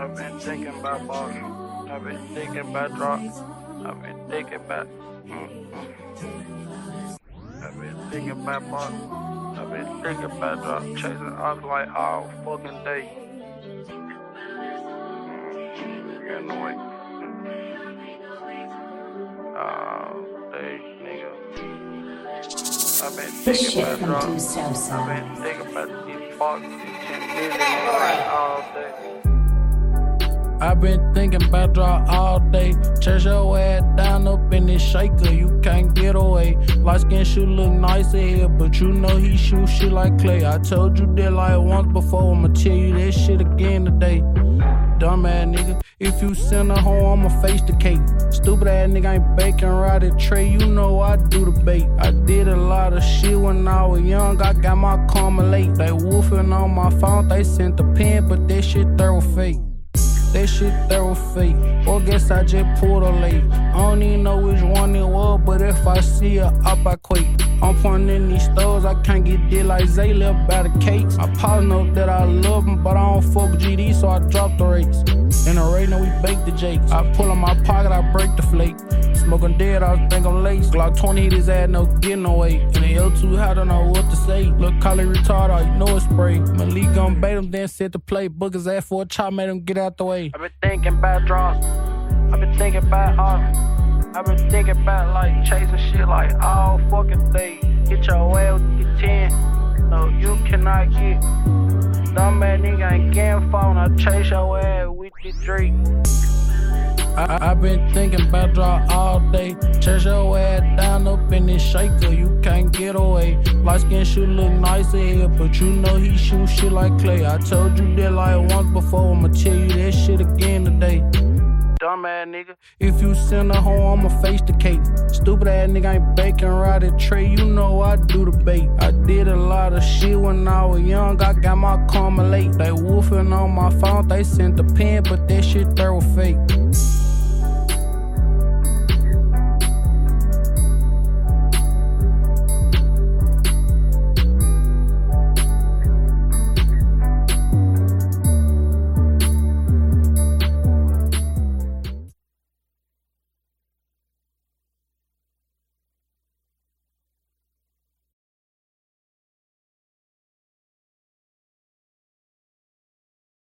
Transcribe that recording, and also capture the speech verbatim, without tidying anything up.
I've been thinking about boss. I've been thinking about drop. I've been thinking about. Mm-hmm. I've been thinking about boss. I've been thinking about drop. Chasing off like all fucking day. Mm-hmm. Getting away. All day, nigga. I've been thinking about drop. I've been thinking about these boxes, these ten million like all day. I've been thinking about draw all day. Chase your ass down up in this shaker, you can't get away. Light skin should look nice in here, but you know he shoot shit like clay. I told you that like once before, I'ma tell you that shit again today. Dumb ass nigga, if you send her home, I'ma face the cake. Stupid ass nigga ain't baking right at tray, you know I do the bait. I did a lot of shit when I was young, I got my karma late. They woofing on my phone, they sent the pen, but that shit there was fake. That shit there was fake, or guess I just pulled her late. I don't even know which one it was, but if I see her up, I quake. I'm pointing in these stores, I can't get deal like Zay left by the cakes. I probably know that I love him, but I don't fuck with G D, so I drop the rates. In the rain, we bake the jakes. I pull on my pocket, I break the flake. Smoking dead, I think I'm late. Glock twenty hit his ass, no getting away. And the L two, I don't know what to say. Look, Collie retarded, I know it's spray. Malik gon' bait him, then set the play. Book his ass for a chop, made him get out the way. I've been thinking about draws. I've been thinking about art. I've been thinking about like chasing shit like all fucking day. Get your ass with the ten. No, you cannot get. Dumb ass nigga ain't getting phone. I chase your ass with the Drake. I, I been thinking about draw all day. Chase your ass down up in this shaker, you can't get away. Light skin should look nice in here, but you know he shoot shit like clay. I told you that like once before, I'ma tell you that shit again today. Dumb ass nigga, if you send her home, I'ma face the cake. Stupid ass nigga ain't baking right at tray, you know I do the bait. I did a lot of shit when I was young, I got my karma late. They woofing on my phone, they sent the pen, but that shit there was fake.